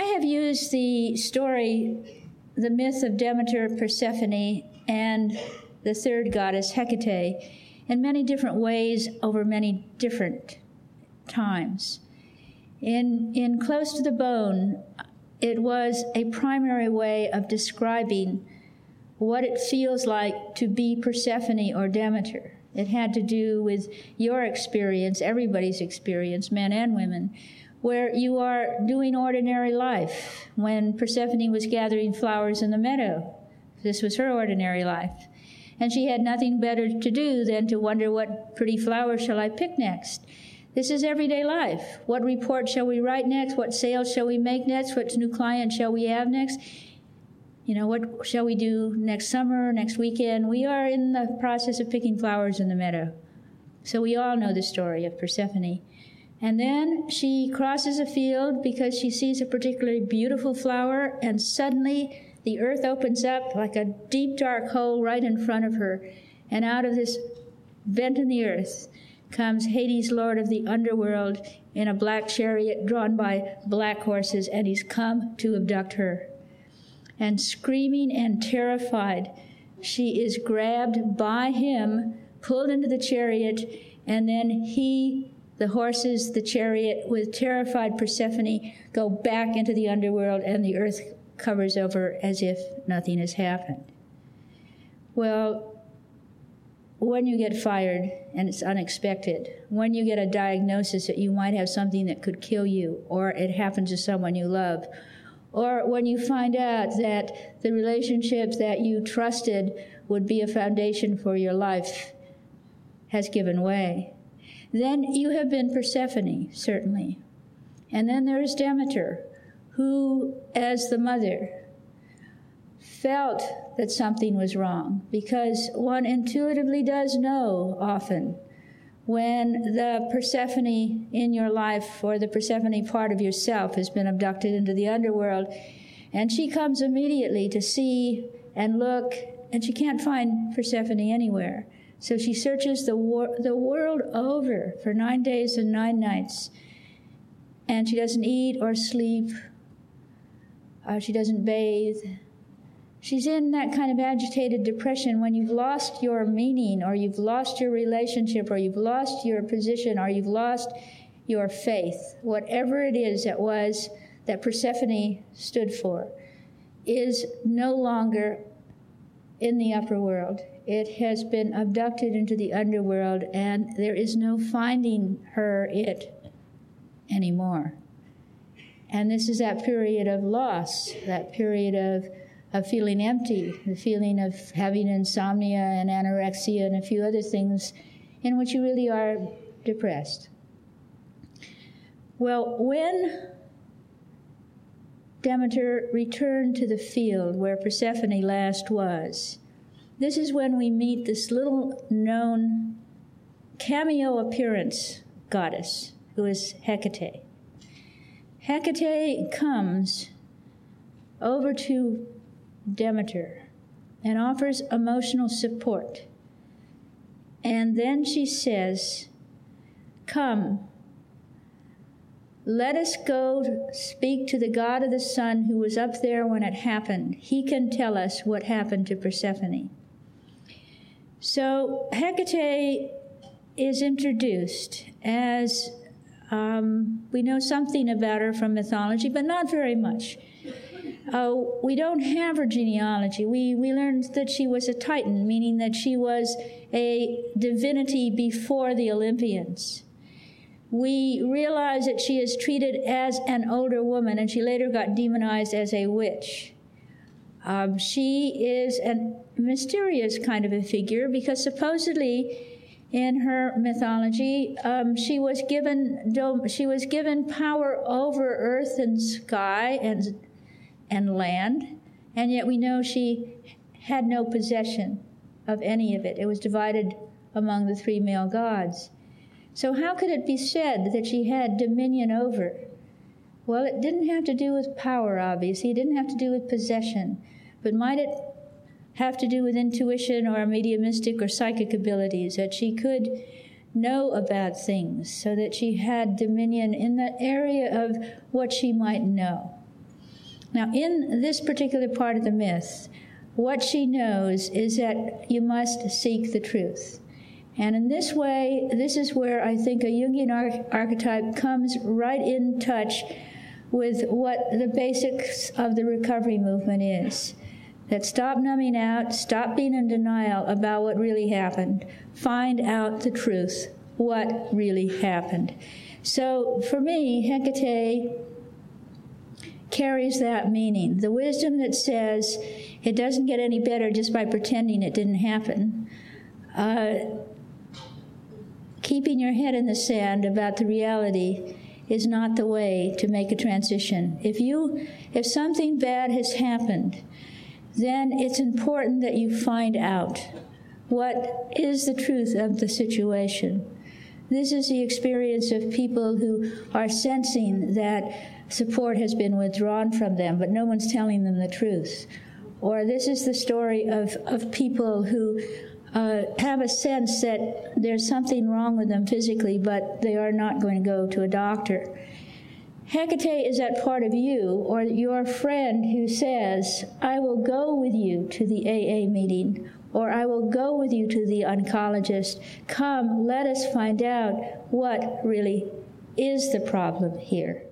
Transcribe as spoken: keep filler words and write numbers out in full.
have used the story, the myth of Demeter, Persephone, and the third goddess, Hecate, in many different ways over many different times. In, in Close to the Bone, it was a primary way of describing what it feels like to be Persephone or Demeter. It had to do with your experience, everybody's experience, men and women, where you are doing ordinary life. When Persephone was gathering flowers in the meadow, this was her ordinary life. And she had nothing better to do than to wonder, what pretty flowers shall I pick next? This is everyday life. What report shall we write next? What sales shall we make next? What new client shall we have next? You know, what shall we do next summer, next weekend? We are in the process of picking flowers in the meadow. So we all know the story of Persephone. And then she crosses a field because she sees a particularly beautiful flower, and suddenly the earth opens up like a deep, dark hole right in front of her. And out of this vent in the earth comes Hades, lord of the underworld, in a black chariot drawn by black horses, and he's come to abduct her. And screaming and terrified, she is grabbed by him, pulled into the chariot, and then he, the horses, the chariot, with terrified Persephone, go back into the underworld, and the earth covers over as if nothing has happened. Well, when you get fired and it's unexpected, when you get a diagnosis that you might have something that could kill you, or it happens to someone you love, or when you find out that the relationships that you trusted would be a foundation for your life has given way, then you have been Persephone, certainly. And then there is Demeter, who, as the mother, felt that something was wrong, because one intuitively does know often when the Persephone in your life, or the Persephone part of yourself, has been abducted into the underworld, and she comes immediately to see and look, and she can't find Persephone anywhere. So she searches the, wor- the world over for nine days and nine nights, and she doesn't eat or sleep, uh, she doesn't bathe. She's in that kind of agitated depression when you've lost your meaning, or you've lost your relationship, or you've lost your position, or you've lost your faith. Whatever it is that was that Persephone stood for is no longer in the upper world. It has been abducted into the underworld, and there is no finding her it anymore. And this is that period of loss, that period of of feeling empty, the feeling of having insomnia and anorexia and a few other things in which you really are depressed. Well, when Demeter returned to the field where Persephone last was, this is when we meet this little known cameo appearance goddess, who is Hecate. Hecate comes over to Demeter and offers emotional support. And then she says, "Come, let us go speak to the god of the sun who was up there when it happened. He can tell us what happened to Persephone." So Hecate is introduced as, um, we know something about her from mythology, but not very much. Uh, we don't have her genealogy. We, we learned that she was a Titan, meaning that she was a divinity before the Olympians. We realize that she is treated as an older woman, and she later got demonized as a witch. Um, she is a mysterious kind of a figure, because supposedly in her mythology, um, she was given she was given power over earth and sky and and land, and yet we know she had no possession of any of it. It was divided among the three male gods. So how could it be said that she had dominion over? Well, it didn't have to do with power, obviously. It didn't have to do with possession. But might it have to do with intuition or mediumistic or psychic abilities, that she could know about things, so that she had dominion in that area of what she might know? Now, in this particular part of the myth, what she knows is that you must seek the truth. And in this way, this is where I think a Jungian arch- archetype comes right in touch with what the basics of the recovery movement is. That stop numbing out, stop being in denial about what really happened. Find out the truth, what really happened. So for me, Hecate carries that meaning. The wisdom that says it doesn't get any better just by pretending it didn't happen. Uh, keeping your head in the sand about the reality is not the way to make a transition. If you, if something bad has happened, then it's important that you find out what is the truth of the situation. This is the experience of people who are sensing that support has been withdrawn from them, but no one's telling them the truth. Or this is the story of, of people who uh, have a sense that there's something wrong with them physically, but they are not going to go to a doctor. Hecate is that part of you, or your friend who says, I will go with you to the A A meeting, or I will go with you to the oncologist. Come, let us find out what really is the problem here.